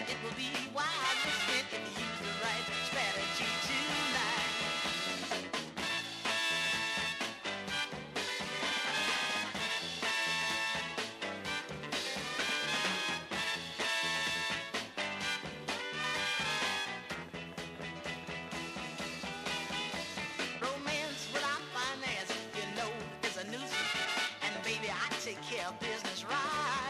It will be wise if you use the right strategy tonight. Romance without finance, you know, is a nuisance. And baby, I take care of business right.